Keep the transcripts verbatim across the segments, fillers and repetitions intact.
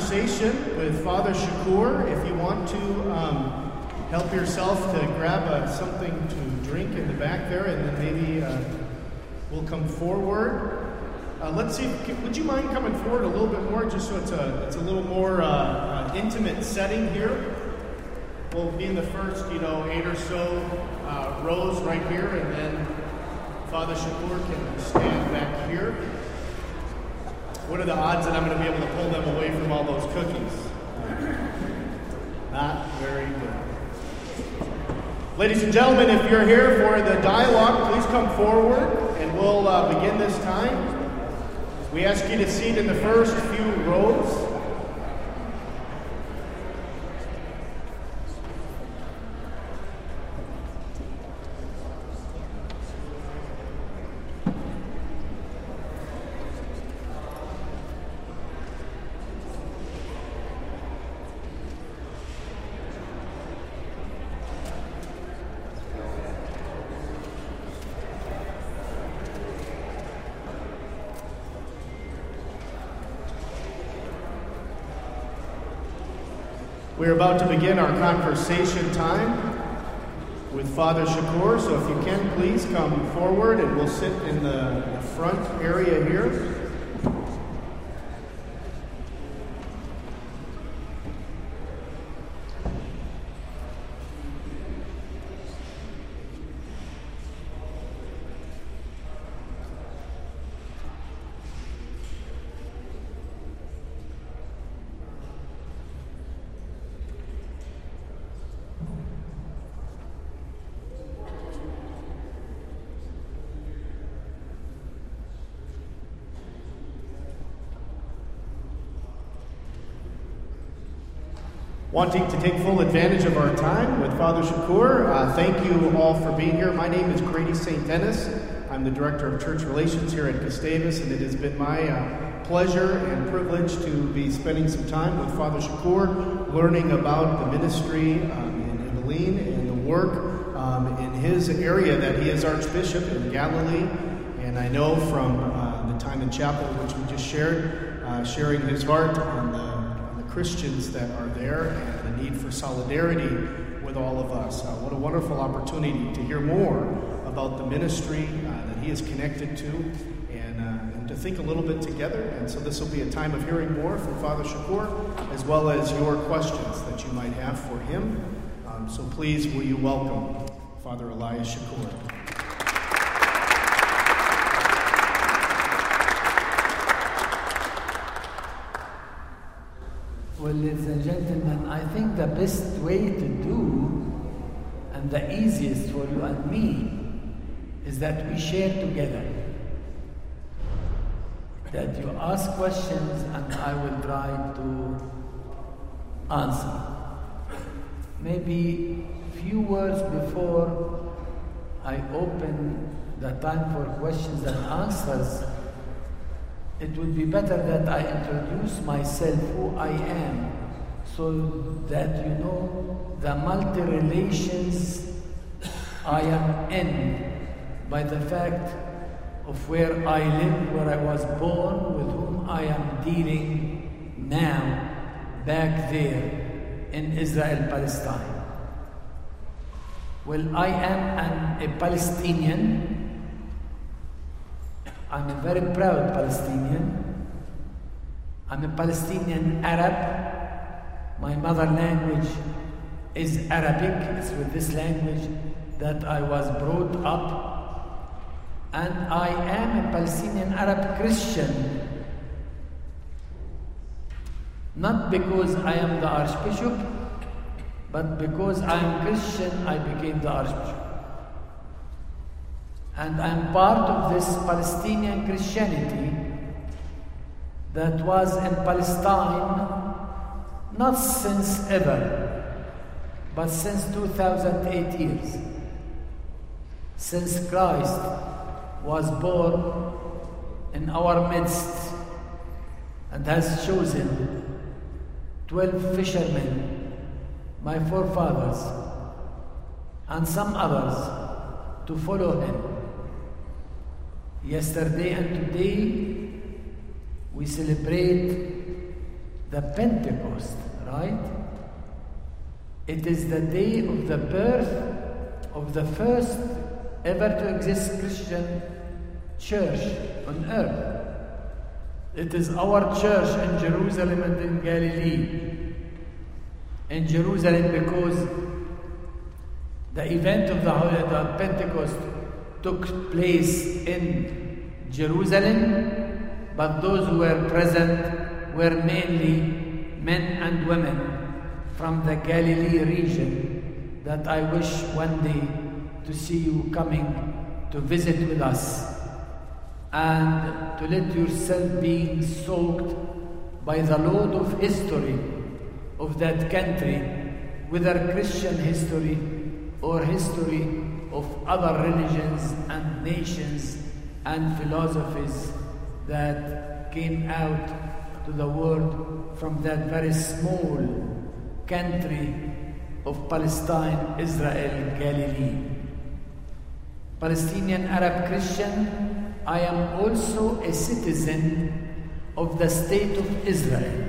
conversation with Father Shakur. If you want to um, help yourself to grab uh, something to drink in the back there, and then maybe uh, we'll come forward. Uh, let's see, would you mind coming forward a little bit more, just so it's a, it's a little more uh, uh, intimate setting here? We'll be in the first, you know, eight or so uh, rows right here, and then Father Shakur can stand back here. What are the odds that I'm going to be able to pull them away from all those cookies? Not very good. Ladies and gentlemen, if you're here for the dialogue, please come forward, and we'll uh, begin this time. We ask you to seat in the first few rows. We're about to begin our conversation time with Father Shakur, so if you can, please come forward and we'll sit in the, the front area here. Wanting to take full advantage of our time with Father Shakur, uh, thank you all for being here. My name is Grady Saint Dennis. I'm the Director of Church Relations here at Gustavus, and it has been my uh, pleasure and privilege to be spending some time with Father Shakur, learning about the ministry um, in Evelyn and the work um, in his area that he is Archbishop in Galilee. And I know from uh, the time in chapel, which we just shared, uh, sharing his heart on the Christians that are there and the need for solidarity with all of us. Uh, what a wonderful opportunity to hear more about the ministry uh, that he is connected to, and, uh, and to think a little bit together. And so this will be a time of hearing more from Father Shakur, as well as your questions that you might have for him. Um, so please, will you welcome Father Elias Shakur. Well, ladies and gentlemen, I think the best way to do, and the easiest for you and me, is that we share together. That you ask questions and I will try to answer. Maybe a few words before I open the time for questions and answers, it would be better that I introduce myself, who I am, so that you know the multi-relations I am in by the fact of where I live, where I was born, with whom I am dealing now, back there in Israel, Palestine. Well, I am an, a Palestinian. I'm a very proud Palestinian. I'm a Palestinian Arab. My mother language is Arabic. It's with this language that I was brought up. And I am a Palestinian Arab Christian. Not because I am the Archbishop, but because I am Christian, I became the Archbishop. And I'm part of this Palestinian Christianity that was in Palestine not since ever, but since two thousand eight years. Since Christ was born in our midst and has chosen twelve fishermen, my forefathers, and some others to follow him. Yesterday and today, we celebrate the Pentecost, right? It is the day of the birth of the first ever to exist Christian church on earth. It is our church in Jerusalem and in Galilee. In Jerusalem because the event of the, the Pentecost took place in Jerusalem, but those who were present were mainly men and women from the Galilee region that I wish one day to see you coming to visit with us and to let yourself be soaked by the load of history of that country, whether Christian history or history of other religions and nations and philosophies that came out to the world from that very small country of Palestine, Israel, Galilee. Palestinian Arab Christian, I am also a citizen of the state of Israel.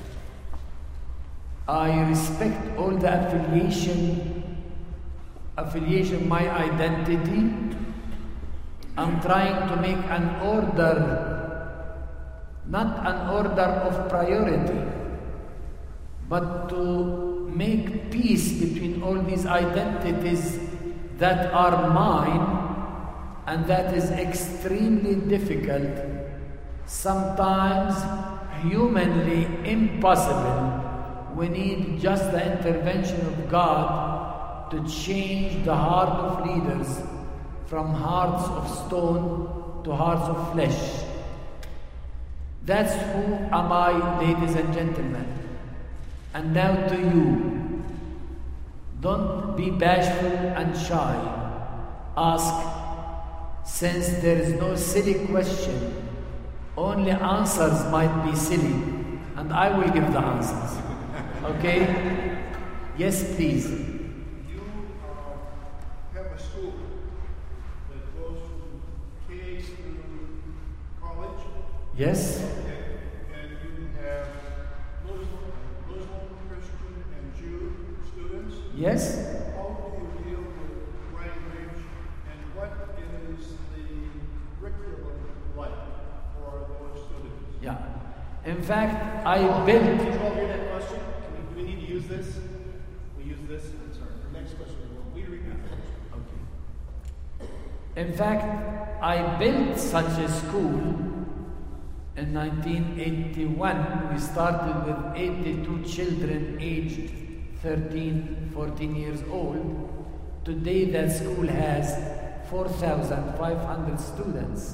I respect all the affiliation, affiliation, my identity. I'm trying to make an order, not an order of priority, but to make peace between all these identities that are mine, and that is extremely difficult, sometimes humanly impossible. We need just the intervention of God to change the heart of leaders from hearts of stone to hearts of flesh. That's who am I, ladies and gentlemen. And now to you, don't be bashful and shy. Ask, since there is no silly question, only answers might be silly, and I will give the answers. Okay? Yes, please. You uh, have a school that goes from K through college. Yes. And you have Muslim, Muslim, Christian, and Jew students. Yes. How do you deal with language, and what is the curriculum like for those students? Yeah. In fact, I built. Did you all hear that question? Can we, do we need to use this? We use this. I'm sorry. The next question. We repeat the question. Okay. In fact, I built such a school in nineteen eighty-one. We started with eighty-two children aged thirteen, fourteen years old. Today that school has four thousand five hundred students.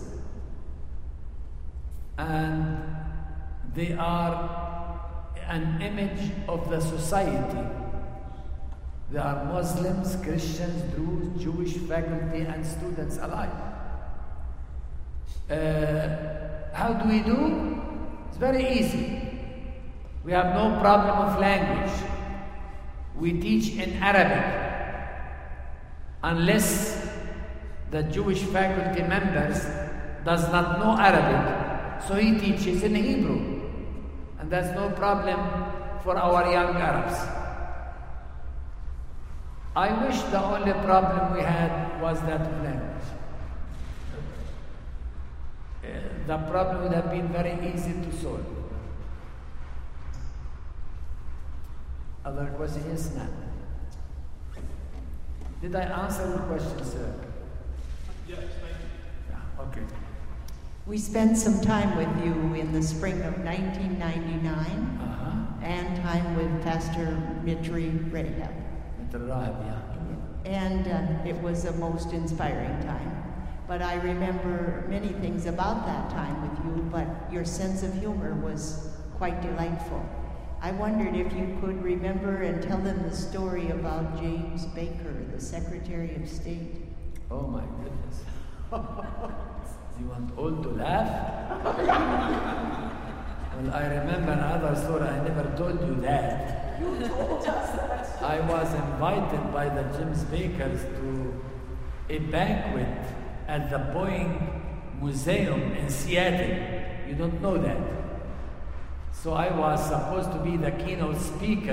And they are an image of the society. They are Muslims, Christians, Druze, Jewish faculty and students alike. Uh, how do we do? It's very easy. We have no problem of language. We teach in Arabic, unless the Jewish faculty members does not know Arabic, so he teaches in Hebrew. And that's no problem for our young Arabs. I wish the only problem we had was that of language. Uh, the problem would have been very easy to solve. Other question? Yes, ma'am. Did I answer your question, sir? Yes, thank you. Yeah, okay. We spent some time with you in the spring of nineteen ninety-nine, Uh-huh. and time with Pastor Mitri Rahab. Mister Rahab, yeah. And uh, it was a most inspiring time. But I remember many things about that time with you, but your sense of humor was quite delightful. I wondered if you could remember and tell them the story about James Baker, the Secretary of State. Oh my goodness. You want all to laugh? Well, I remember another story. I never told you that. You told us that. I was invited by the James Bakers to a banquet at the Boeing Museum in Seattle. You don't know that. So I was supposed to be the keynote speaker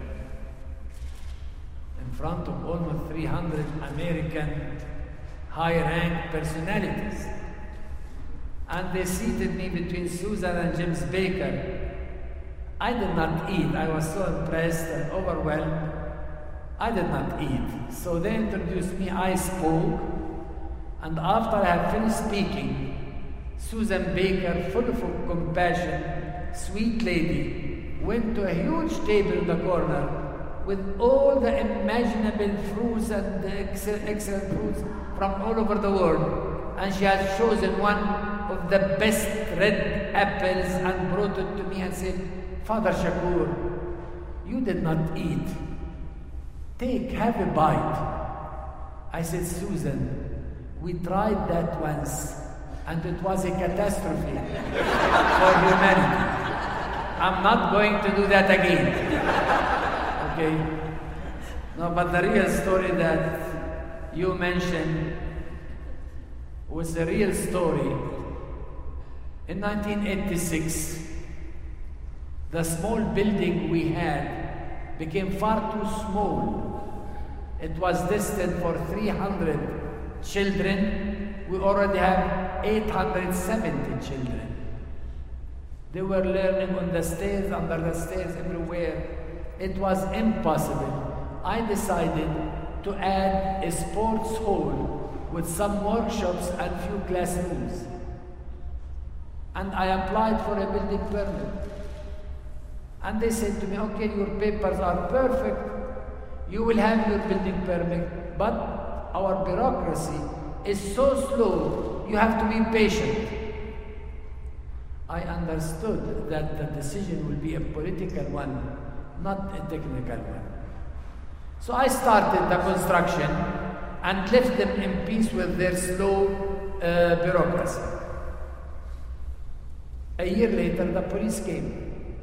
in front of almost three hundred American high-ranked personalities. And they seated me between Susan and James Baker. I did not eat. I was so impressed and overwhelmed. I did not eat. So they introduced me. I spoke. And after I had finished speaking, Susan Baker, full of compassion, sweet lady, went to a huge table in the corner with all the imaginable fruits and excellent, excellent fruits from all over the world. And she had chosen one of the best red apples and brought it to me and said, Father Shakur, you did not eat. Take, have a bite. I said, Susan, we tried that once and it was a catastrophe for humanity. I'm not going to do that again. Okay? No, but the real story that you mentioned was a real story. In nineteen eighty-six, the small building we had became far too small. It was destined for three hundred children. We already have eight hundred seventy children. They were learning on the stairs, under the stairs, everywhere. It was impossible. I decided to add a sports hall with some workshops and few classrooms. And I applied for a building permit. And they said to me, okay, your papers are perfect. You will have your building permit, but our bureaucracy is so slow, you have to be patient. I understood that the decision will be a political one, not a technical one. So I started the construction and left them in peace with their slow uh, bureaucracy. A year later, the police came,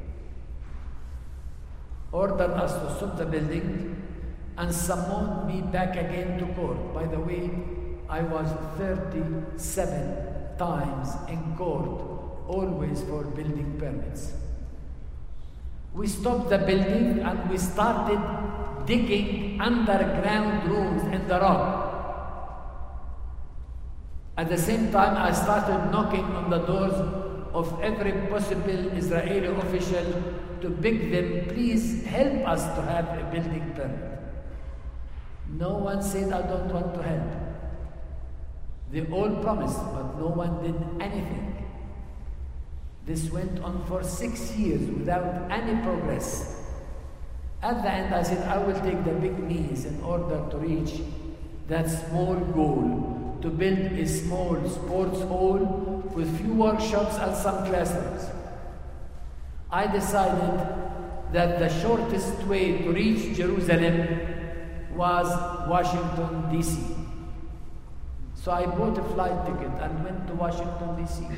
ordered us to stop the building, and summoned me back again to court. By the way, I was thirty-seven times in court, always for building permits. We stopped the building and we started digging underground rooms in the rock. At the same time, I started knocking on the doors of every possible Israeli official to beg them, please help us to have a building permit. No one said, I don't want to help. They all promised, but no one did anything. This went on for six years without any progress. At the end, I said, I will take the big means in order to reach that small goal, to build a small sports hall with few workshops and some classrooms. I decided that the shortest way to reach Jerusalem was Washington, D C So I bought a flight ticket and went to Washington, D C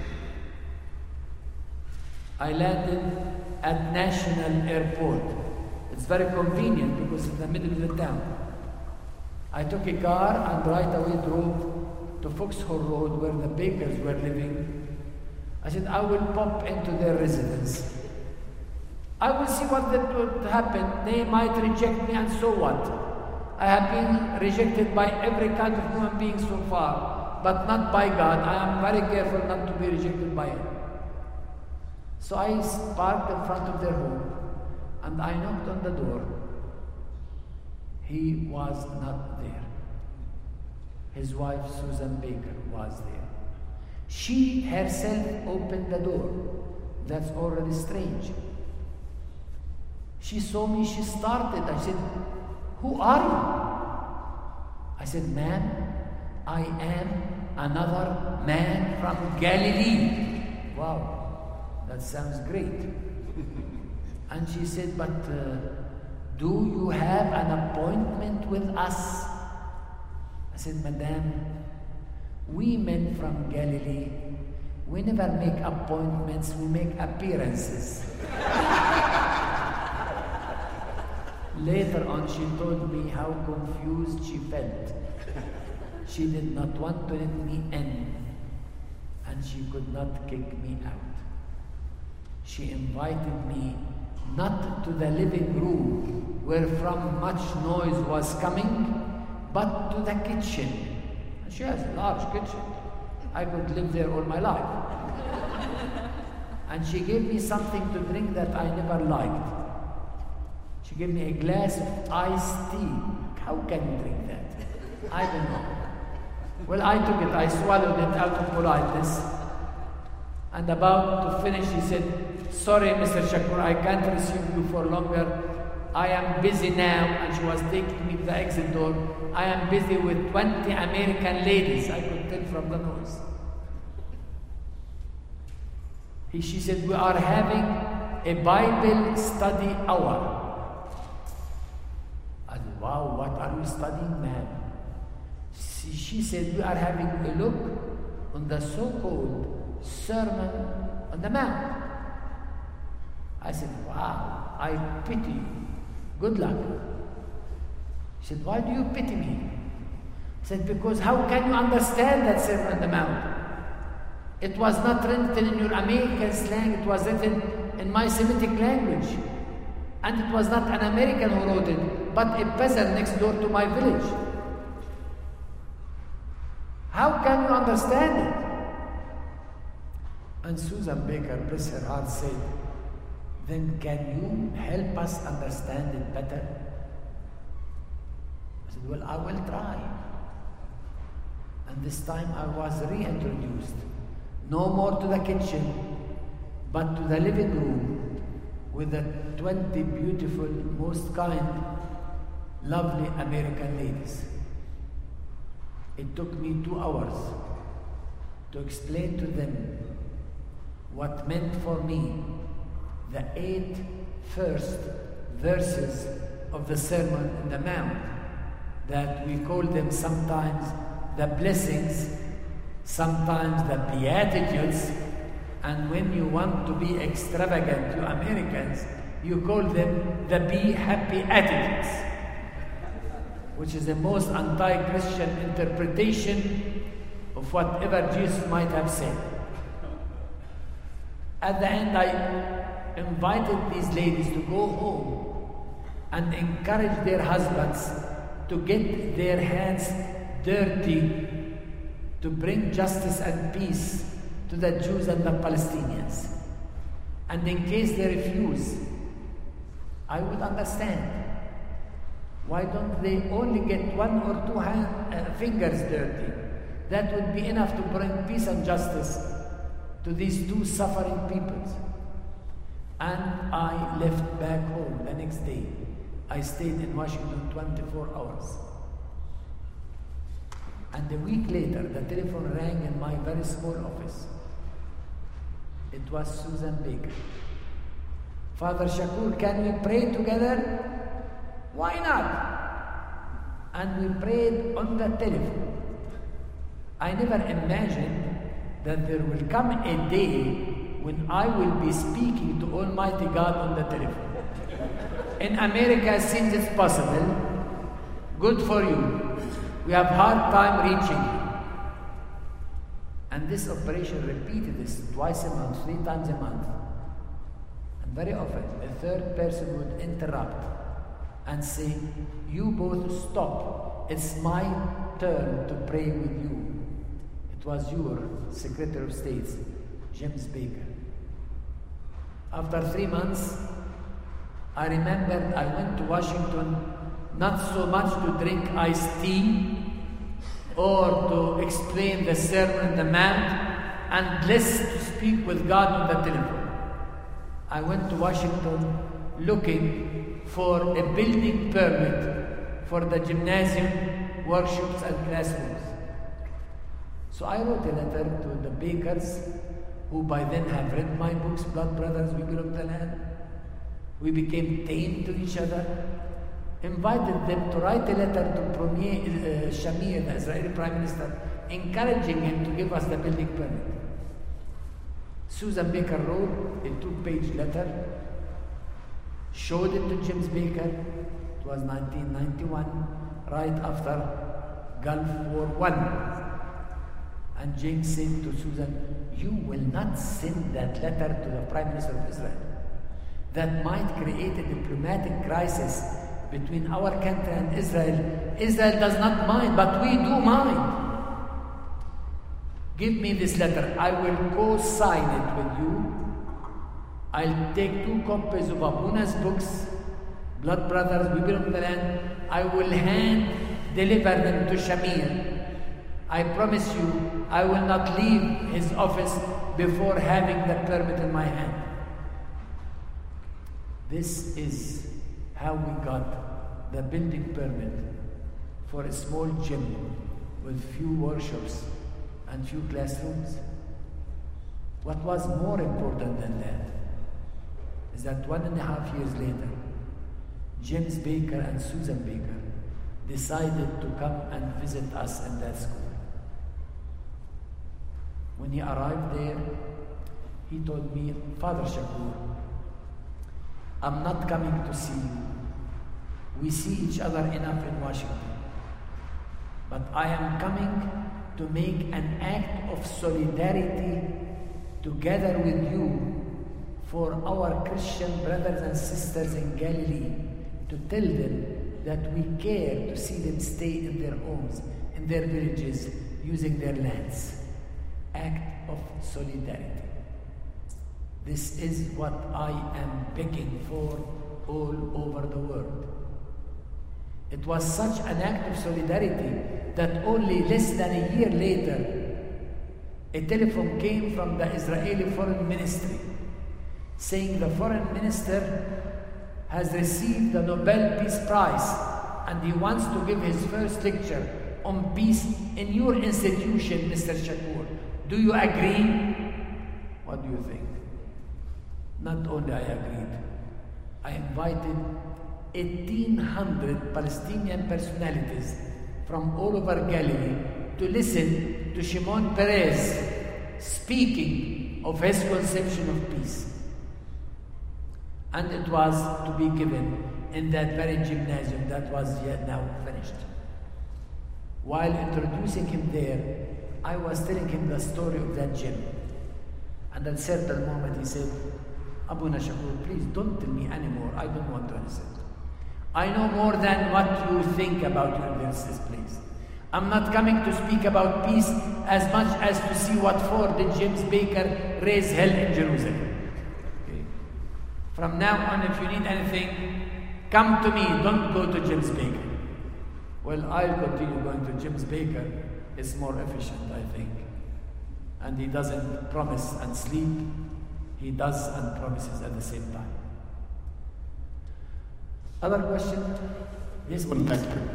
I landed at National Airport. It's very convenient because it's in the middle of the town. I took a car and right away drove to Foxhole Road where the Bakers were living. I said, I will pop into their residence. I will see what would happen. They might reject me and so what? I have been rejected by every kind of human being so far, but not by God. I am very careful not to be rejected by Him. So I parked in front of their home and I knocked on the door. He was not there. His wife, Susan Baker, was there. She herself opened the door. That's already strange. She saw me, she started. I said, who are you? I said, ma'am, I am another man from Galilee. Wow, that sounds great. And she said, but uh, do you have an appointment with us? I said, madam, we men from Galilee, we never make appointments, we make appearances. Later on, she told me how confused she felt. She did not want to let me in, and she could not kick me out. she invited me not to the living room where from much noise was coming, but to the kitchen. She has a large kitchen. I could live there all my life. And she gave me something to drink that I never liked. She gave me a glass of iced tea. How can you drink that? I don't know. Well, I took it. I swallowed it out of politeness. And about to finish, she said, "Sorry, Mister Shakur, I can't receive you for longer. I am busy now." And she was taking me to the exit door. "I am busy with twenty American ladies." I could tell from the noise. He, she said, "We are having a Bible study hour." I said, "Wow, what are we studying, ma'am?" She, she said, "We are having a look on the so-called Sermon on the Mount." I said, "Wow, I pity you. Good luck." She said, "Why do you pity me?" I said, "Because how can you understand that Sermon on the Mount? It was not written in your American slang, it was written in my Semitic language. And it was not an American who wrote it, but a peasant next door to my village. How can you understand it?" And Susan Baker, bless her heart, said, "Then can you help us understand it better?" I said, "Well, I will try." And this time I was reintroduced. No more to the kitchen, but to the living room with the twenty beautiful, most kind, lovely American ladies. It took me two hours to explain to them what meant for me the eight first verses of the Sermon on the Mount, that we call them sometimes the blessings, sometimes the Beatitudes, and when you want to be extravagant, you Americans, you call them the Be Happy Attitudes, which is the most anti-Christian interpretation of whatever Jesus might have said. At the end, I invited these ladies to go home and encourage their husbands to get their hands dirty to bring justice and peace to the Jews and the Palestinians. And in case they refuse, I would understand. Why don't they only get one or two hand, uh, fingers dirty? That would be enough to bring peace and justice to these two suffering peoples. And I left back home the next day. I stayed in Washington twenty-four hours. And a week later, the telephone rang in my very small office. It was Susan Baker. "Father Shakur, can we pray together?" "Why not?" And we prayed on the telephone. I never imagined that there will come a day when I will be speaking to Almighty God on the telephone. In America, since it's possible, good for you. We have hard time reaching you. And this operation repeated this twice a month, three times a month. And very often, a third person would interrupt and say, "You both stop. It's my turn to pray with you." It was your Secretary of State, James Baker. After three months, I remembered I went to Washington not so much to drink iced tea or to explain the Sermon on the Mount, and less to speak with God on the telephone. I went to Washington looking for a building permit for the gymnasium, workshops, and classrooms. So I wrote a letter to the Bakers, who by then have read my books, Blood Brothers, We Belong to the Land. We became tame to each other. Invited them to write a letter to Premier uh, Shamir, the Israeli Prime Minister, encouraging him to give us the building permit. Susan Baker wrote a two-page letter, showed it to James Baker. It was nineteen ninety-one, right after Gulf War One. And James said to Susan, you will not send that letter to the Prime Minister of Israel. That might create a diplomatic crisis between our country and Israel. Israel does not mind, but we do mind. Give me this letter. I will co-sign it with you. I'll take two copies of Abuna's books, Blood Brothers, We Belong to the Land. I will hand deliver them to Shamir. I promise you, I will not leave his office before having the permit in my hand. This is how we got the building permit for a small gym with few workshops and few classrooms. What was more important than that is that one and a half years later, James Baker and Susan Baker decided to come and visit us in that school. When he arrived there, he told me, Father Shakur, I'm not coming to see you. We see each other enough in Washington. But I am coming to make an act of solidarity together with you for our Christian brothers and sisters in Galilee, to tell them that we care to see them stay in their homes, in their villages, using their lands. Act of solidarity. This is what I am begging for all over the world. It was such an act of solidarity that only less than a year later, a telephone came from the Israeli Foreign Ministry saying the Foreign Minister has received the Nobel Peace Prize and he wants to give his first lecture on peace in your institution, Mister Shakur. Do you agree? What do you think? Not only I agreed, I invited eighteen hundred Palestinian personalities from all over Galilee to listen to Shimon Peres speaking of his conception of peace. And it was to be given in that very gymnasium that was yet now finished. While introducing him there, I was telling him the story of that gym. And at a certain moment he said, Abuna Shakur, please don't tell me anymore. I don't want to listen. I know more than what you think about universities, please. I'm not coming to speak about peace as much as to see what for did James Baker raise hell in Jerusalem. Okay. From now on, if you need anything, come to me. Don't go to James Baker. Well, I'll continue going to James Baker. It's more efficient, I think. And he doesn't promise and sleep. He does and promises at the same time. Other question? Yes, please.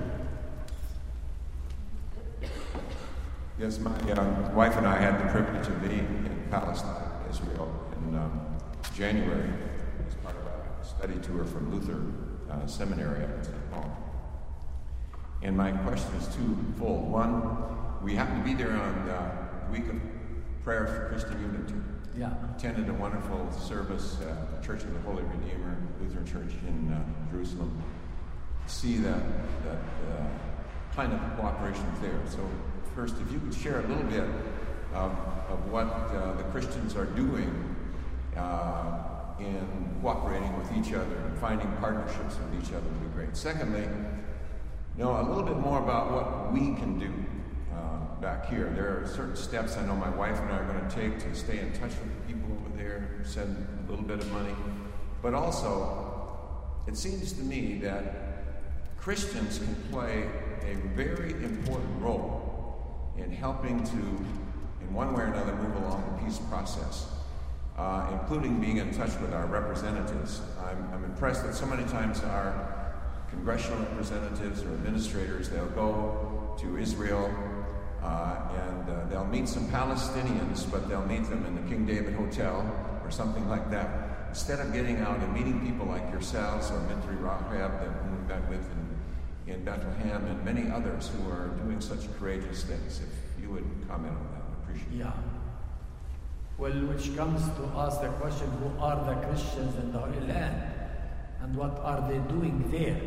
Yes, my uh, wife and I had the privilege of being in Palestine, Israel, in um, January as part of a study tour from Luther uh, Seminary up in Saint Paul. And my question is twofold. One, we happened to be there on the week of prayer for Christian unity. Yeah. Attended a wonderful service at uh, the Church of the Holy Redeemer, Lutheran Church in uh, Jerusalem. See that, that uh, kind of cooperation there. So first, if you could share a little bit of, of what uh, the Christians are doing uh, in cooperating with each other and finding partnerships with each other would be great. Secondly, know a little bit more about what we can do uh, back here. There are certain steps I know my wife and I are going to take to stay in touch with the people over there, send a little bit of money. But also, it seems to me that Christians can play a very important role in helping to, in one way or another, move along the peace process, uh, including being in touch with our representatives. I'm, I'm impressed that so many times our congressional representatives or administrators, they'll go to Israel uh, and uh, they'll meet some Palestinians, but they'll meet them in the King David Hotel or something like that. Instead of getting out and meeting people like yourselves or Mithri Rahab that we met with in, in Bethlehem and many others who are doing such courageous things, if you would comment on that, I appreciate it. Yeah. Well, which comes to ask the question, who are the Christians in the Holy Land? And what are they doing there?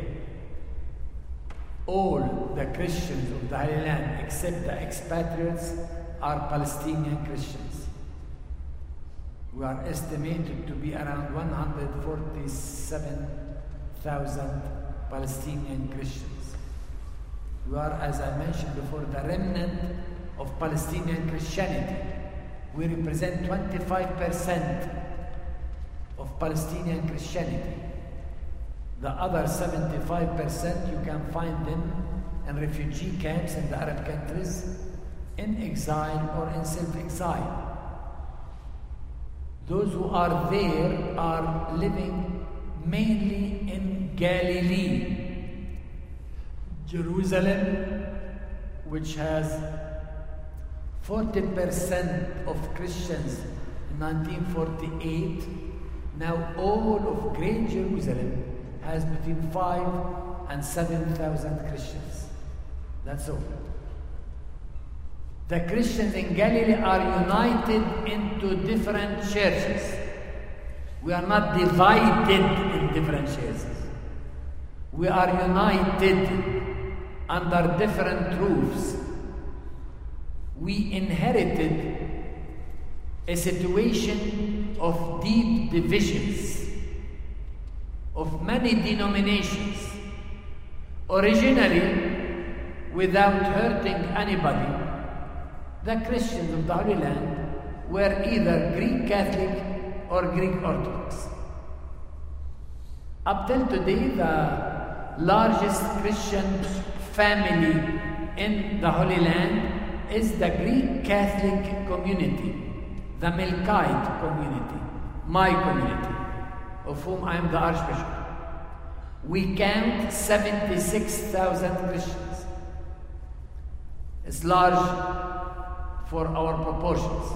All the Christians of the Holy Land, except the expatriates are Palestinian Christians. We are estimated to be around one hundred forty-seven thousand Palestinian Christians. We are, as I mentioned before, the remnant of Palestinian Christianity. We represent twenty-five percent of Palestinian Christianity. The other seventy-five percent you can find them in refugee camps in the Arab countries, in exile or in self-exile. Those who are there are living mainly in Galilee, Jerusalem, which has forty percent of Christians in nineteen forty-eight. Now all of Great Jerusalem has between five and seven thousand Christians. That's all. The Christians in Galilee are united into different churches. We are not divided in different churches. We are united under different roofs. We inherited a situation of deep divisions, of many denominations, originally without hurting anybody. The Christians of the Holy Land were either Greek Catholic or Greek Orthodox. Up till today, the largest Christian family in the Holy Land is the Greek Catholic community, the Melkite community, my community, of whom I am the Archbishop. We count seventy-six thousand Christians. It's large for our proportions.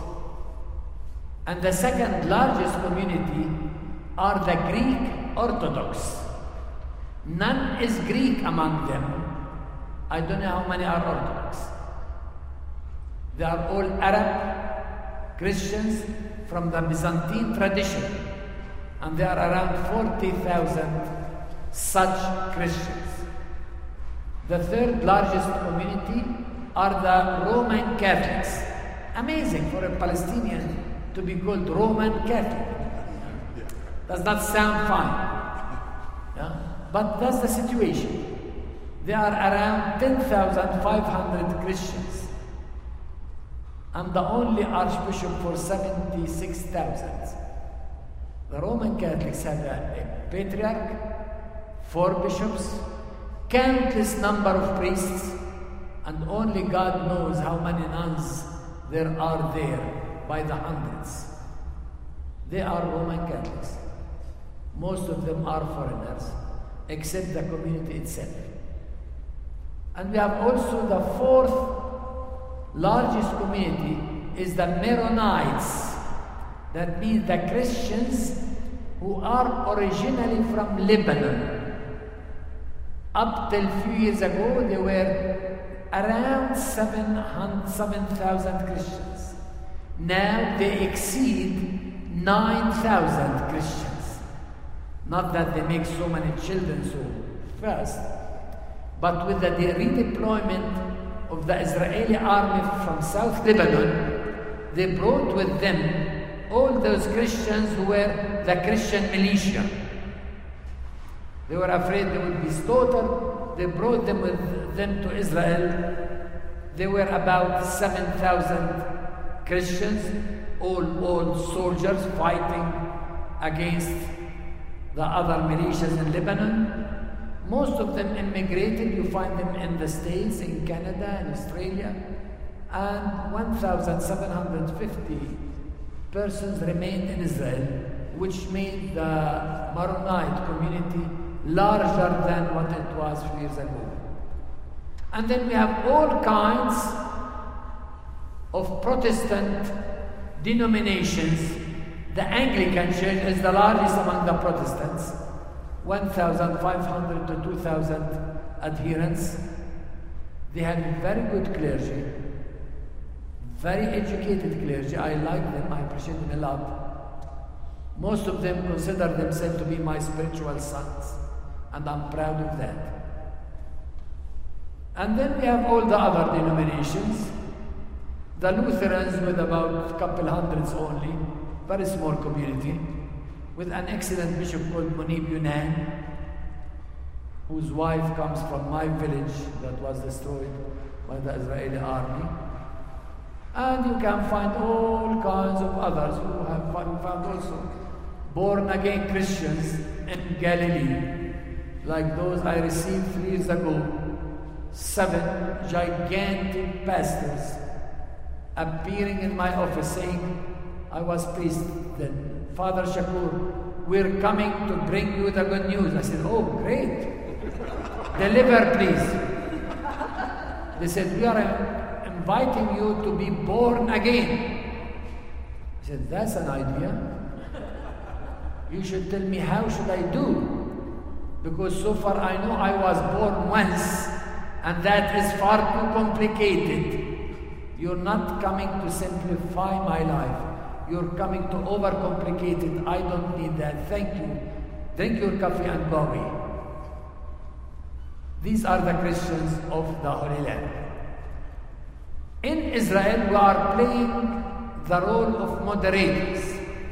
And the second largest community are the Greek Orthodox. None is Greek among them. I don't know how many are Orthodox. They are all Arab Christians from the Byzantine tradition, and there are around forty thousand such Christians. The third largest community are the Roman Catholics. Amazing for a Palestinian to be called Roman Catholic. Does not sound fine. Yeah? But that's the situation. There are around ten thousand five hundred Christians. I'm the only Archbishop for seventy-six thousand. The Roman Catholics have a, a patriarch, four bishops, countless number of priests, and only God knows how many nuns there are there by the hundreds. They are Roman Catholics. Most of them are foreigners, except the community itself. And we have also the fourth largest community is the Maronites. That means the Christians who are originally from Lebanon. Up till a few years ago, they were around seven thousand Christians. Now they exceed nine thousand Christians. Not that they make so many children so fast, but with the redeployment of the Israeli army from South Lebanon, they brought with them all those Christians who were the Christian militia. They were afraid they would be slaughtered. They brought them with them to Israel. There were about seven thousand Christians, all old soldiers fighting against the other militias in Lebanon. Most of them immigrated. You find them in the States, in Canada, in Australia. And one thousand seven hundred fifty persons remained in Israel, which made the Maronite community larger than what it was a few years ago. And then we have all kinds of Protestant denominations. The Anglican Church is the largest among the Protestants, one thousand five hundred to two thousand adherents. They have very good clergy, very educated clergy. I like them, I appreciate them a lot. Most of them consider themselves to be my spiritual sons, and I'm proud of that. And then we have all the other denominations. The Lutherans, with about a couple hundreds only, very small community, with an excellent bishop called Munib Yunan, whose wife comes from my village that was destroyed by the Israeli army. And you can find all kinds of others who have found also born-again Christians in Galilee, like those I received three years ago. Seven gigantic pastors appearing in my office saying, I was priest then, Father Shakur, we're coming to bring you the good news. I said, oh, great. Deliver, please. They said, we are inviting you to be born again. I said, that's an idea. You should tell me, how should I do? Because so far I know I was born once, and that is far too complicated. You're not coming to simplify my life. You're coming to overcomplicate it. I don't need that. Thank you. Drink your coffee and go away. These are the Christians of the Holy Land. In Israel, we are playing the role of moderators.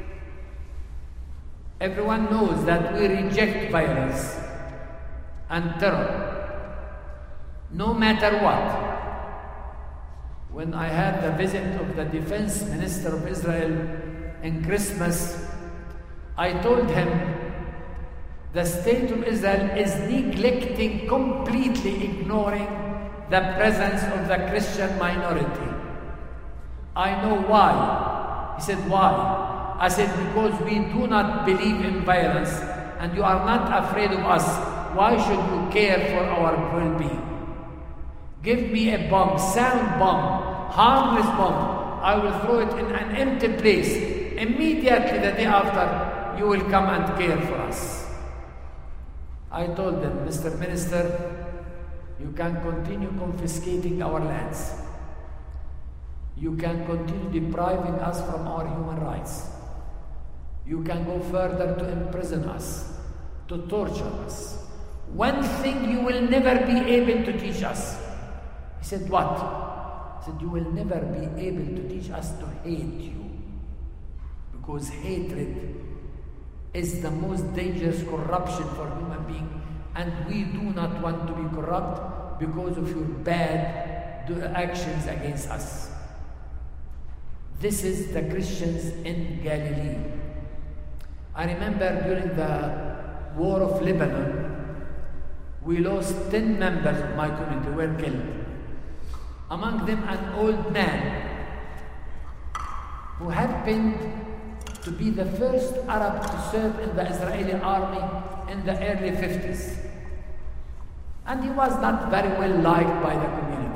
Everyone knows that we reject violence and terror, no matter what. When I had the visit of the defense minister of Israel in Christmas, I told him the state of Israel is neglecting, completely ignoring the presence of the Christian minority. I know why. He said, why? I said, because we do not believe in violence and you are not afraid of us. Why should you care for our well-being? Give me a bomb, sound bomb, harmless bomb. I will throw it in an empty place. Immediately the day after, you will come and care for us. I told them, Mister Minister, you can continue confiscating our lands. You can continue depriving us from our human rights. You can go further to imprison us, to torture us. One thing you will never be able to teach us. He said, what? He said, you will never be able to teach us to hate you. Because hatred is the most dangerous corruption for human being. And we do not want to be corrupt because of your bad actions against us. This is the Christians in Galilee. I remember during the war of Lebanon, we lost ten members of my community were killed. Among them an old man who happened to be the first Arab to serve in the Israeli army in the early fifties. And he was not very well liked by the community.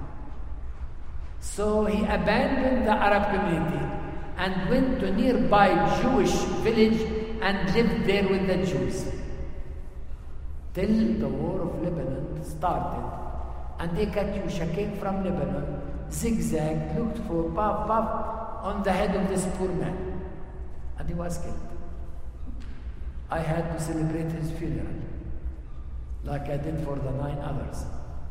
So he abandoned the Arab community and went to nearby Jewish village and lived there with the Jews. Till the war of Lebanon started. And the Katyusha came from Lebanon, zigzag, looked for puff, puff on the head of this poor man. And he was killed. I had to celebrate his funeral, like I did for the nine others.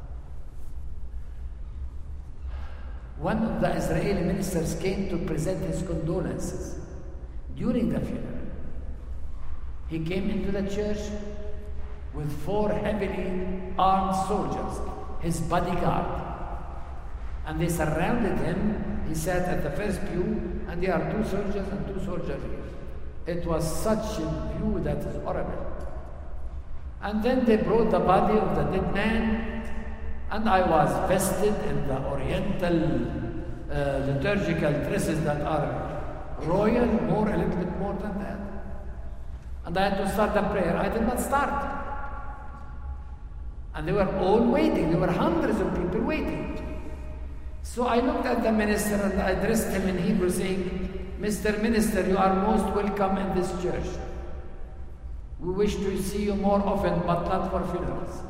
One of the Israeli ministers came to present his condolences during the funeral. He came into the church with four heavily armed soldiers, his bodyguard. And they surrounded him. He sat at the first pew, and there are two soldiers and two soldiers here. It was such a view that is horrible. And then they brought the body of the dead man, and I was vested in the oriental uh, liturgical dresses that are royal, more, a little bit more than that. And I had to start the prayer. I did not start. And they were all waiting. There were hundreds of people waiting. So I looked at the minister and I addressed him in Hebrew saying, Mister Minister, you are most welcome in this church. We wish to see you more often, but not for funerals.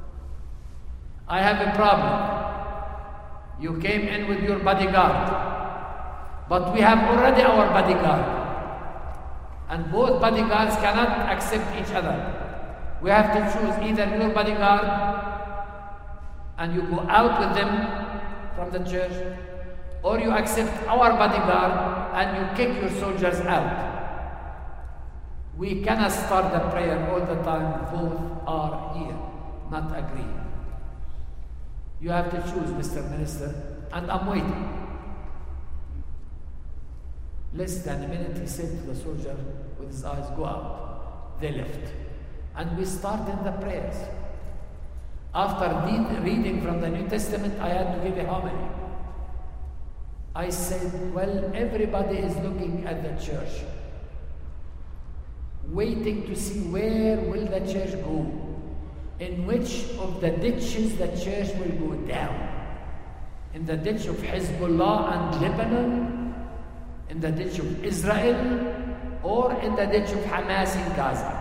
I have a problem. You came in with your bodyguard, but we have already our bodyguard. And both bodyguards cannot accept each other. We have to choose either your bodyguard and you go out with them from the church, or you accept our bodyguard and you kick your soldiers out. We cannot start the prayer all the time. Both are here, not agree. You have to choose, Mister Minister, and I'm waiting. Less than a minute, he said to the soldier with his eyes, go out. They left. And we started the prayers. After de- reading from the New Testament, I had to give a homily. I said, well, everybody is looking at the church, waiting to see where will the church go, in which of the ditches the church will go down. In the ditch of Hezbollah and Lebanon, in the ditch of Israel, or in the ditch of Hamas in Gaza.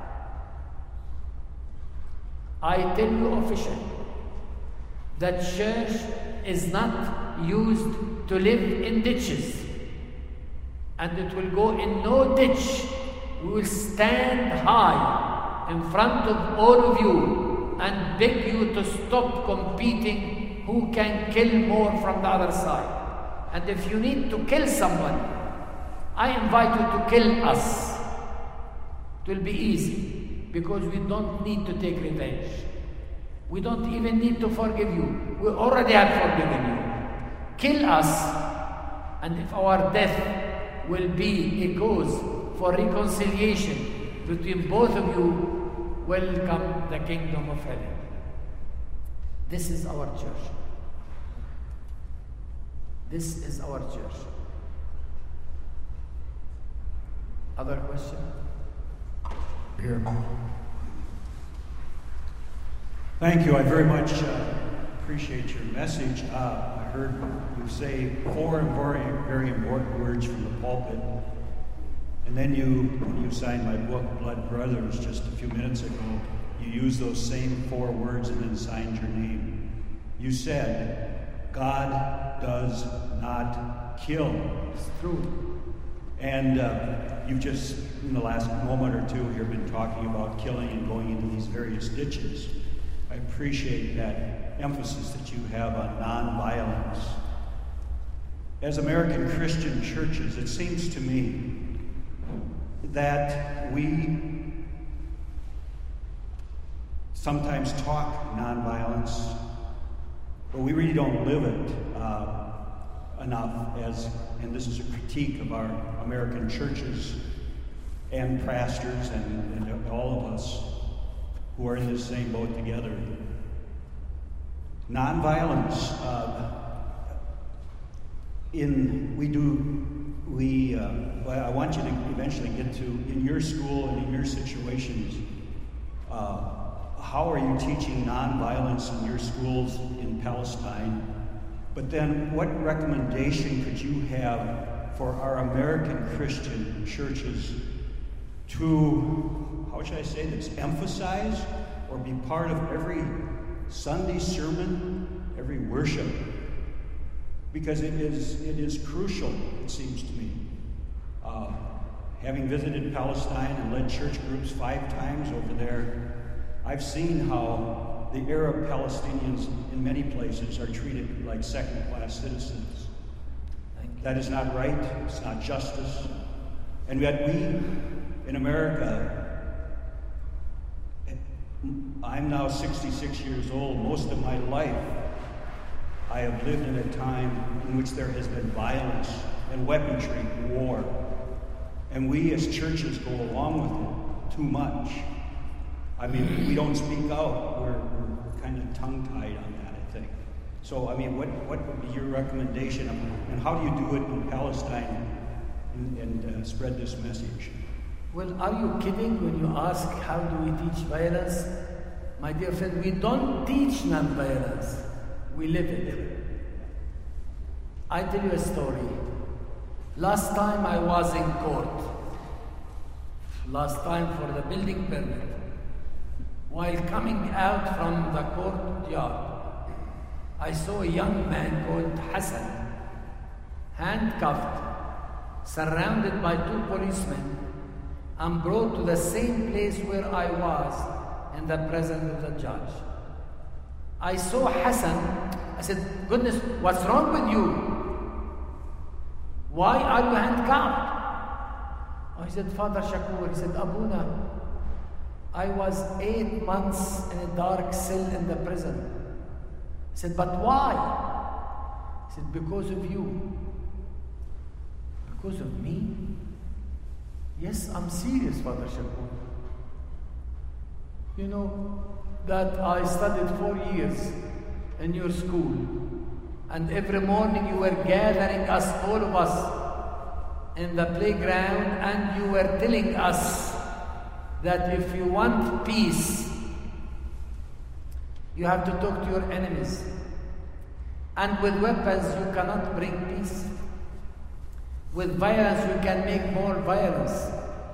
I tell you officially, the church is not used to live in ditches, and it will go in no ditch. We will stand high in front of all of you and beg you to stop competing who can kill more from the other side. And if you need to kill someone, I invite you to kill us. It will be easy, because we don't need to take revenge. We don't even need to forgive you. We already have forgiven you. Kill us, and if our death will be a cause for reconciliation between both of you, welcome the kingdom of heaven. This is our church. This is our church. Other question? Here. Thank you. I very much uh, appreciate your message. Uh, I heard you say four very, very important words from the pulpit. And then you, when you signed my book, Blood Brothers, just a few minutes ago, you used those same four words and then signed your name. You said, God does not kill. It's true. And uh, you've just, in the last moment or two here, been talking about killing and going into these various ditches. I appreciate that emphasis that you have on nonviolence. As American Christian churches, it seems to me that we sometimes talk nonviolence, but we really don't live it uh, enough. As, and this is a critique of our American churches and pastors and, and all of us who are in this same boat together. Nonviolence. Uh, in we do. We, uh, well, I want you to eventually get to, in your school and in your situations, uh, how are you teaching nonviolence in your schools in Palestine? But then what recommendation could you have for our American Christian churches to, how should I say this, emphasize or be part of every Sunday sermon, every worship? Because it is, it is crucial, it seems to me. Uh, having visited Palestine and led church groups five times over there, I've seen how the Arab Palestinians in many places are treated like second-class citizens. That is not right, it's not justice. And yet we, in America, I'm now sixty-six years old. Most of my life I have lived in a time in which there has been violence and weaponry, war. And we as churches go along with it too much. I mean, we don't speak out. We're, we're kind of tongue-tied on that, I think. So, I mean, what, what would be your recommendation? And how do you do it in Palestine and, and uh, spread this message? Well, are you kidding when you ask how do we teach violence? My dear friend, we don't teach non-violence. We live it. I tell you a story. Last time I was in court, last time for the building permit, while coming out from the courtyard, I saw a young man called Hassan, handcuffed, surrounded by two policemen, and brought to the same place where I was in the presence of the judge. I saw Hassan. I said, goodness, what's wrong with you? Why are you handcuffed? Oh, he said, Father Shakur, he said, Abuna, I was eight months in a dark cell in the prison. He said, but why? He said, because of you. Because of me? Yes, I'm serious, Father Shakur. You know that I studied four years in your school, and every morning you were gathering us, all of us, in the playground, and you were telling us that if you want peace, you have to talk to your enemies. And with weapons, you cannot bring peace. With violence, you can make more violence.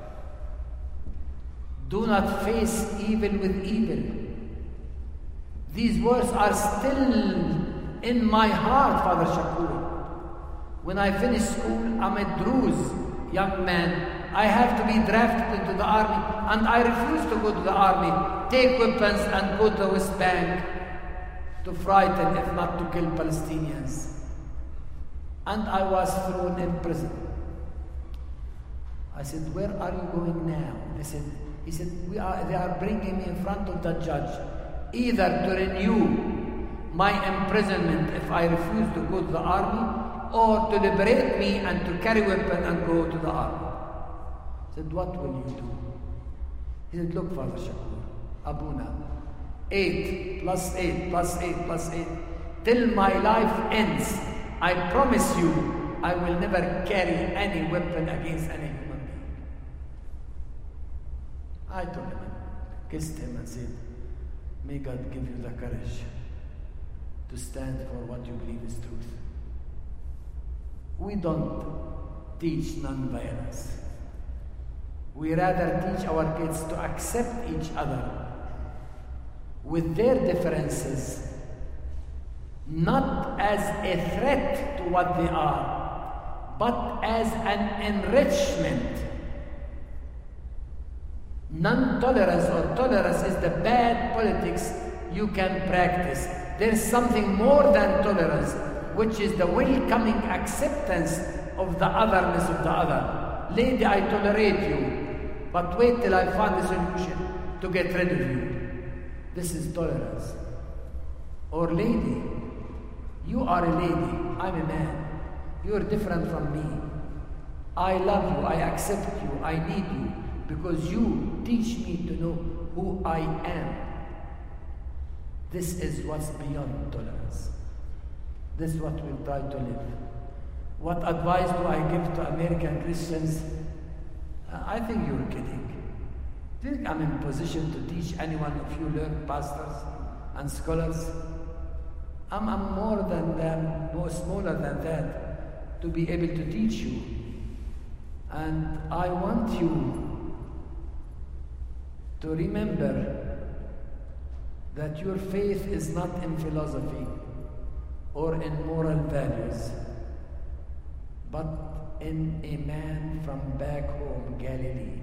Do not face evil with evil. These words are still in my heart, Father Shakur. When I finish school, I'm a Druze young man. I have to be drafted into the army, and I refuse to go to the army, take weapons and go to the West Bank to frighten, if not to kill Palestinians. And I was thrown in prison. I said, where are you going now? They said, he said, we are, they are bringing me in front of the judge, either to renew my imprisonment if I refuse to go to the army, or to liberate me and to carry weapon and go to the army. I said, what will you do? He said, look, Father Shakur, Abuna, eight plus eight plus eight plus eight, till my life ends, I promise you, I will never carry any weapon against any human being. I told him, kissed him and said, may God give you the courage to stand for what you believe is truth. We don't teach non-violence. We rather teach our kids to accept each other with their differences, not as a threat to what they are, but as an enrichment. Non-tolerance or tolerance is the bad politics you can practice. There's something more than tolerance, which is the welcoming acceptance of the otherness of the other. Lady, I tolerate you, but wait till I find a solution to get rid of you. This is tolerance. Or lady, you are a lady, I'm a man. You're different from me. I love you, I accept you, I need you, because you teach me to know who I am. This is what's beyond tolerance. This is what we'll try to live. What advice do I give to American Christians? Uh, I think you're kidding. Do you think I'm in position to teach anyone of you learned pastors and scholars? I'm, I'm more than them, more smaller than that, to be able to teach you. And I want you to remember that your faith is not in philosophy or in moral values, but in a man from back home, Galilee.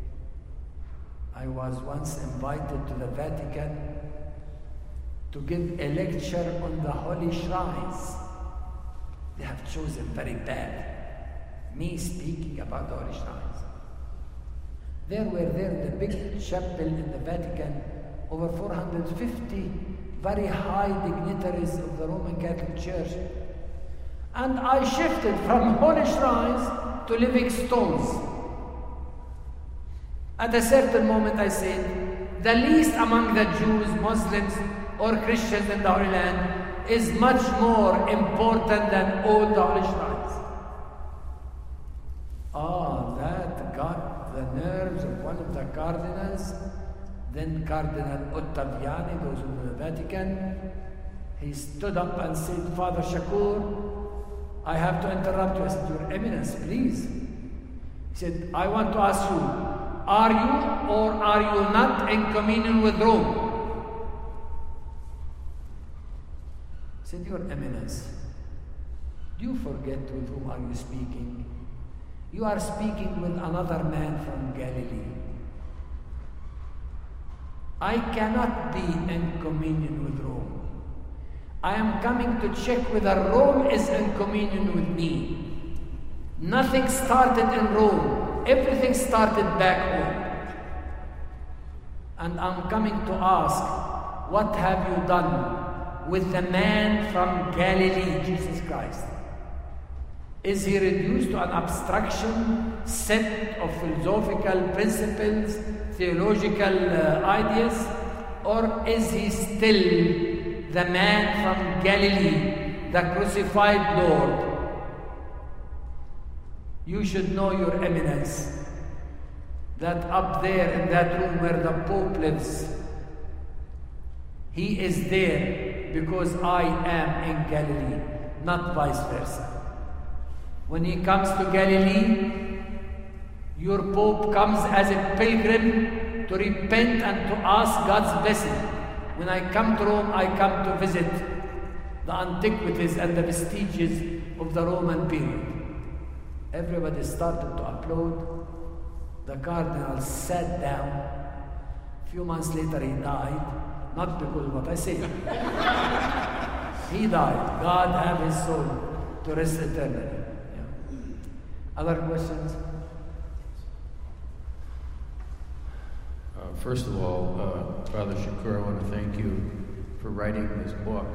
I was once invited to the Vatican to give a lecture on the holy shrines. They have chosen very bad. Me speaking about the holy shrines. There were there in the big chapel in the Vatican over four hundred fifty very high dignitaries of the Roman Catholic Church. And I shifted from holy shrines to living stones. At a certain moment I said, the least among the Jews, Muslims, or Christians in the Holy Land is much more important than all the holy shrines. Ah, that got the nerves of one of the cardinals, then Cardinal Ottaviani, those who were in the Vatican. He stood up and said, Father Shakur, I have to interrupt you. I said, Your Eminence, please. He said, I want to ask you, are you or are you not in communion with Rome? I said, Your Eminence, do you forget with whom are you speaking? You are speaking with another man from Galilee. I cannot be in communion with Rome. I am coming to check whether Rome is in communion with me. Nothing started in Rome. Everything started back home. And I'm coming to ask, what have you done with the man from Galilee, Jesus Christ? Is he reduced to an abstraction set of philosophical principles, theological uh, ideas? Or is he still the man from Galilee, the crucified Lord? You should know, Your Eminence, that up there in that room where the Pope lives, he is there because I am in Galilee, not vice versa. When he comes to Galilee, your Pope comes as a pilgrim to repent and to ask God's blessing. When I come to Rome, I come to visit the antiquities and the vestiges of the Roman period. Everybody started to applaud. The cardinal sat down. A few months later, he died. Not because of what I say. He died. God have his soul to rest eternally. Yeah. Other questions? Uh, first of all, uh, Father Shakur, I want to thank you for writing this book.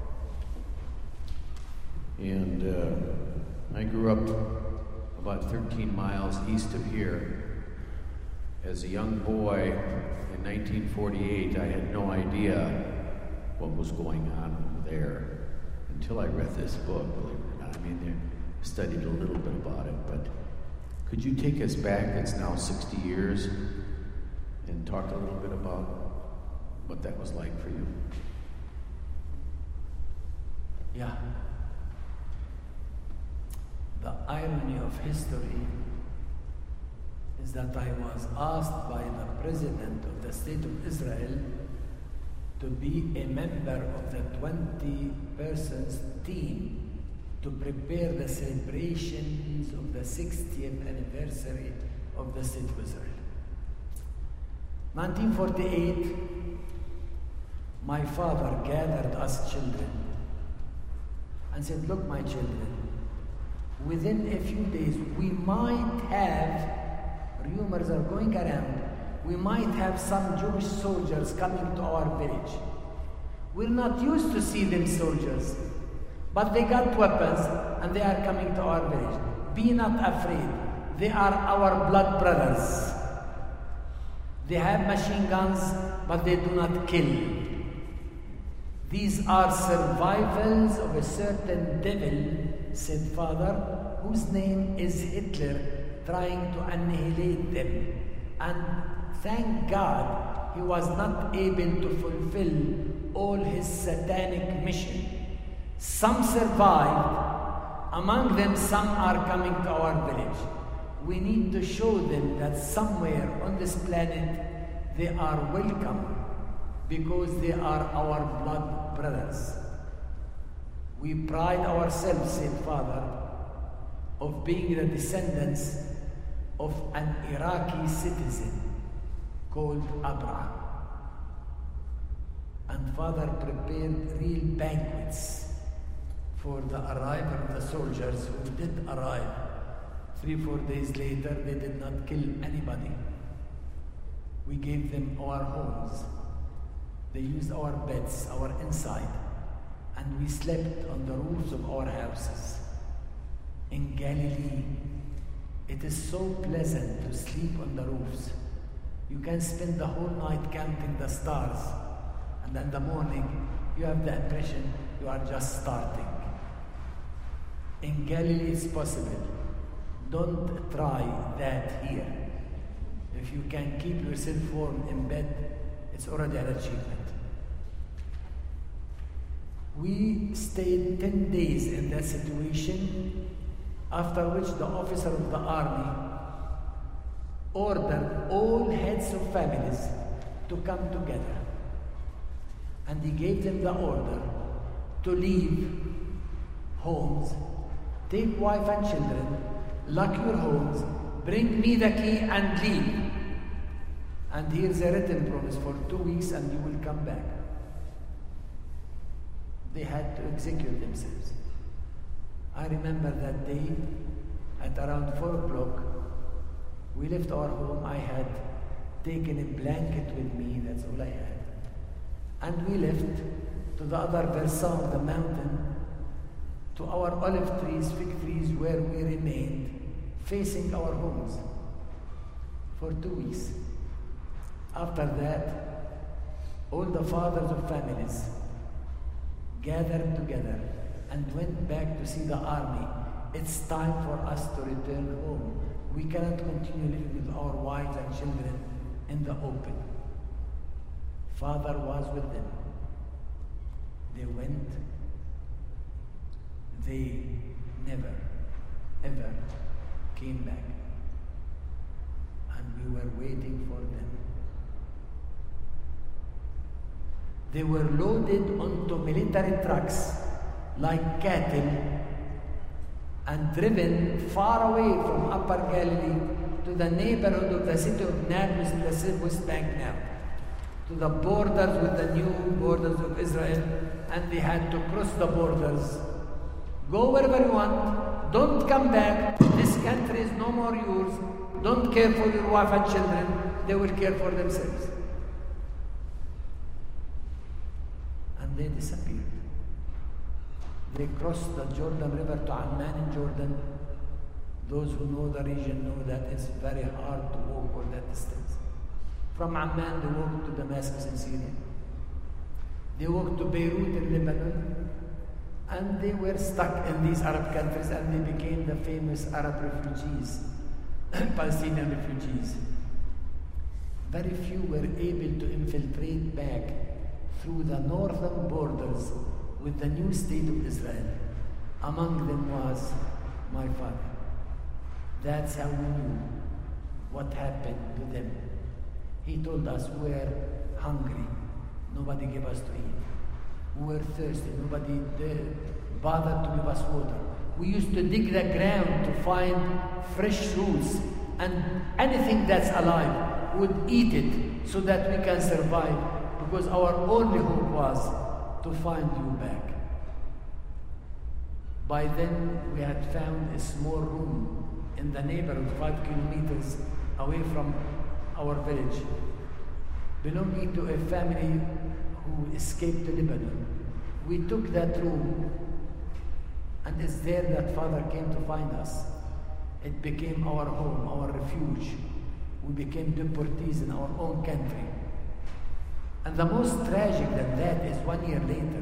And uh, I grew up about thirteen miles east of here. As a young boy in nineteen forty-eight, I had no idea what was going on over there until I read this book, believe it or not. I mean, I studied a little bit about it, but could you take us back, it's now sixty years, and talk a little bit about what that was like for you? Yeah. The irony of history is that I was asked by the President of the State of Israel to be a member of the twenty persons team to prepare the celebrations of the sixtieth anniversary of the State of Israel. nineteen forty-eight, my father gathered us children and said, look, my children, within a few days, we might have, rumors are going around, we might have some Jewish soldiers coming to our village. We're not used to see them soldiers, but they got weapons and they are coming to our village. Be not afraid. They are our blood brothers. They have machine guns, but they do not kill. These are survivals of a certain devil, said Father, whose name is Hitler, trying to annihilate them. And thank God he was not able to fulfill all his satanic mission. Some survived. Among them, some are coming to our village. We need to show them that somewhere on this planet they are welcome because they are our blood brothers. We pride ourselves, said Father, of being the descendants of an Iraqi citizen called Abraham. And Father prepared real banquets for the arrival of the soldiers who did arrive. Three, four days later, they did not kill anybody. We gave them our homes. They used our beds, our inside, and we slept on the roofs of our houses. In Galilee, it is so pleasant to sleep on the roofs. You can spend the whole night counting the stars, and in the morning, you have the impression you are just starting. In Galilee, it's possible. Don't try that here. If you can keep yourself warm in bed, it's already an achievement. We stayed ten days in that situation, after which the officer of the army ordered all heads of families to come together. And he gave them the order to leave homes, take wife and children, lock your homes, bring me the key and leave. And here's a written promise for two weeks and you will come back. They had to execute themselves. I remember that day at around four o'clock, we left our home. I had taken a blanket with me, that's all I had. And we left to the other versant of the mountain, to our olive trees, fig trees, where we remained, facing our homes for two weeks. After that, all the fathers of families gathered together and went back to see the army. It's time for us to return home. We cannot continue living with our wives and children in the open. Father was with them. They went. They never, ever came back. And we were waiting for them. They were loaded onto military trucks like cattle and driven far away from Upper Galilee to the neighborhood of the city of Nablus in the West Bank now, to the borders with the new borders of Israel, and they had to cross the borders. Go wherever you want, don't come back, this country is no more yours, don't care for your wife and children, they will care for themselves. And they disappeared. They crossed the Jordan River to Amman in Jordan. Those who know the region know that it's very hard to walk all that distance. From Amman, they walked to Damascus in Syria. They walked to Beirut in Lebanon. And they were stuck in these Arab countries, and they became the famous Arab refugees, Palestinian refugees. Very few were able to infiltrate back through the northern borders with the new state of Israel. Among them was my father. That's how we knew what happened to them. He told us we were hungry. Nobody gave us to eat. We were thirsty. Nobody bothered to give us water. We used to dig the ground to find fresh roots, and anything that's alive would eat it so that we can survive, because our only hope was to find you back. By then, we had found a small room in the neighborhood, five kilometers away from our village, belonging to a family who escaped to Lebanon. We took that room, and it's there that Father came to find us. It became our home, our refuge. We became deportees in our own country. And the most tragic than that is one year later,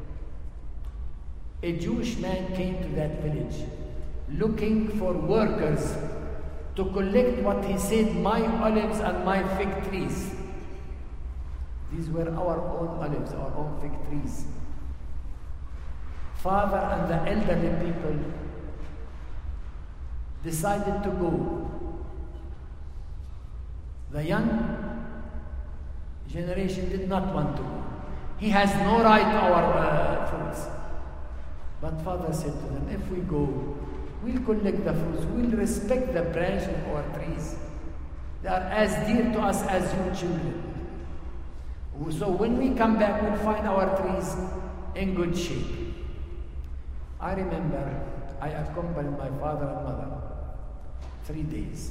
a Jewish man came to that village looking for workers to collect what he said, my olives and my fig trees. These were our own olives, our own fig trees. Father and the elderly people decided to go. The young generation did not want to go. He has no right to our uh, fruits. But Father said to them, if we go, we'll collect the fruits, we'll respect the branch of our trees. They are as dear to us as you children. So when we come back, we'll find our trees in good shape. I remember I accompanied my father and mother three days.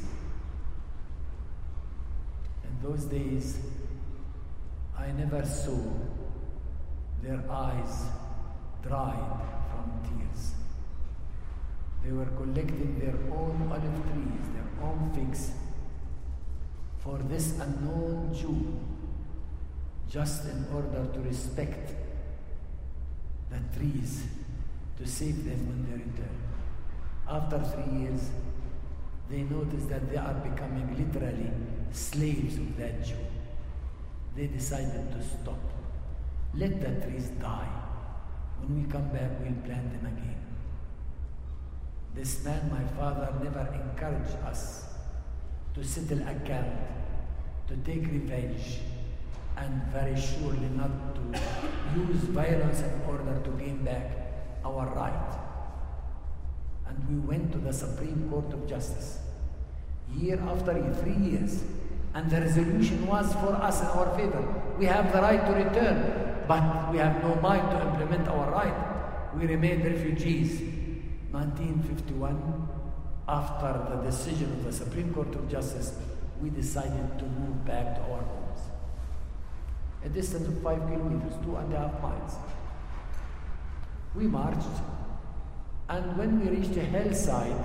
In those days, I never saw their eyes dried from tears. They were collecting their own olive trees, their own figs, for this unknown Jew, just in order to respect the trees, to save them when they return. After three years, they noticed that they are becoming literally slaves of that Jew. They decided to stop. Let the trees die. When we come back, we'll plant them again. This man, my father, never encouraged us to settle account, to take revenge, and very surely not to use violence in order to gain back our right. And we went to the Supreme Court of Justice, year after year, three years, and the resolution was for us in our favor. We have the right to return, but we have no mind to implement our right. We remained refugees. nineteen fifty-one, after the decision of the Supreme Court of Justice, we decided to move back to our homes. A distance of five kilometers, two and a half miles. We marched, and when we reached a hillside,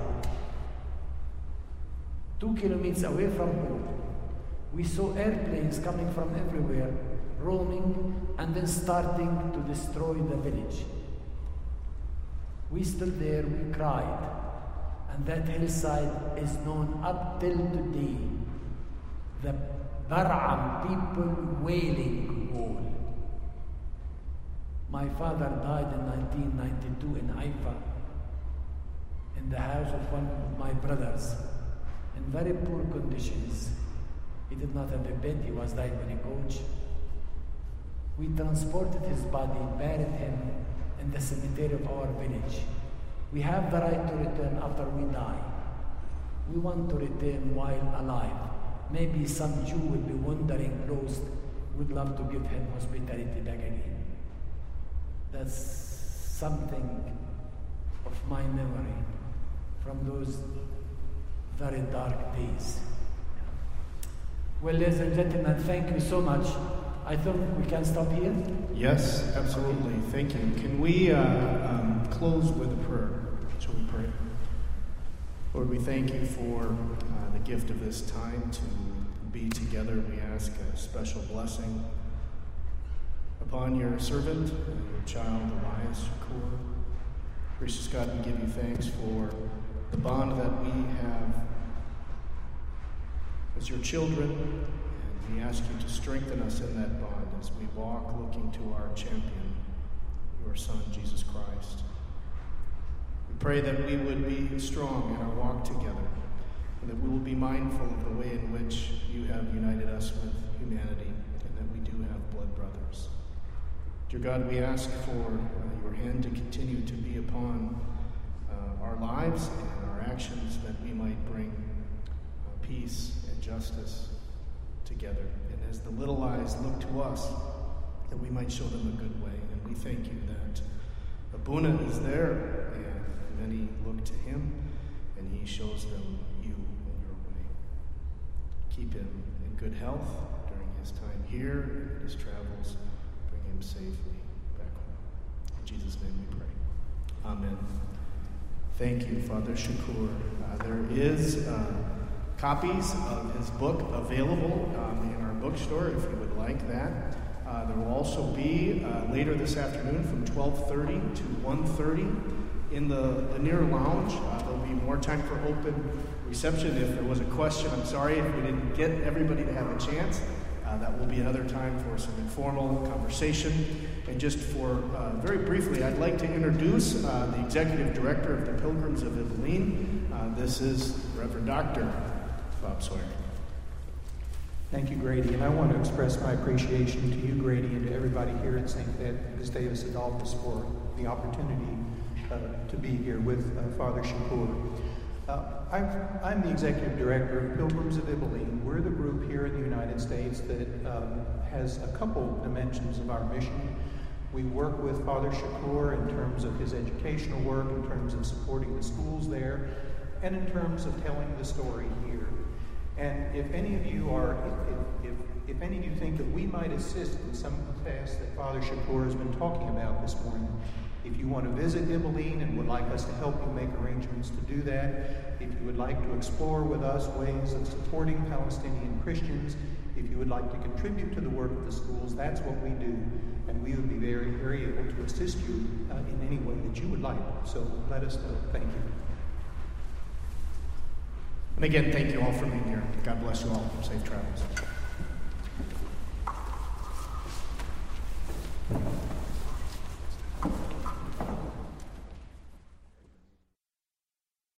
two kilometers away from home, we saw airplanes coming from everywhere, roaming and then starting to destroy the village. We stood there, we cried, and that hillside is known up till today, the Bar'am people wailing wall. My father died in nineteen ninety-two in Haifa, in the house of one of my brothers, in very poor conditions. He did not have a bed, he was lying on a couch. We transported his body, buried him in the cemetery of our village. We have the right to return after we die. We want to return while alive. Maybe some Jew will be wandering lost, would love to give him hospitality back again. That's something of my memory from those very dark days. Well, ladies and gentlemen, thank you so much. I think we can stop here. Yes, absolutely. Thank you. Can we uh, um, close with a prayer? Shall we pray? Lord, we thank you for uh, the gift of this time to be together. We ask a special blessing upon your servant and your child, Elias Shakur. Gracious God, we give you thanks for the bond that we have as your children, and we ask you to strengthen us in that bond as we walk looking to our champion, your Son, Jesus Christ. We pray that we would be strong in our walk together, and that we will be mindful of the way in which you have united us with humanity, and that we do have blood brothers. Dear God, we ask for uh, your hand to continue to be upon uh, our lives and our actions, that we might bring uh, peace and justice together. And as the little eyes look to us, that we might show them a good way. And we thank you that Abuna is there, and many look to him, and he shows them you in your way. Keep him in good health during his time here and his travels. Bring him safely back home. In Jesus' name we pray. Amen. Thank you, Father Shakur. Uh, there is uh, copies of his book available um, in our bookstore if you would like that. Uh, there will also be uh, later this afternoon from twelve thirty to one thirty in the Lanier Lounge. Uh, there'll be more time for open reception. If there was a question, I'm sorry if we didn't get everybody to have a chance. Uh, that will be another time for some informal conversation. And just for uh, very briefly, I'd like to introduce uh, the Executive Director of the Pilgrims of Abilene. Uh, this is Reverend Doctor Bob Sawyer. Thank you, Grady. And I want to express my appreciation to you, Grady, and to everybody here at Saint Gustavus Adolphus for the opportunity uh, to be here with uh, Father Shakur. Uh, I've, I'm the Executive Director of Pilgrims of Abilene. We're the group here in the United States that um, has a couple dimensions of our mission. We work with Father Shakur in terms of his educational work, in terms of supporting the schools there, and in terms of telling the story here. And if any of you are, if, if, if any of you think that we might assist in some of the tasks that Father Shakur has been talking about this morning, if you want to visit Abilene and would like us to help you make arrangements to do that, if you would like to explore with us ways of supporting Palestinian Christians, if you would like to contribute to the work of the schools, that's what we do. And we would be very, very able to assist you uh, in any way that you would like. So let us know. Thank you. And again, thank you all for being here. God bless you all. Safe travels.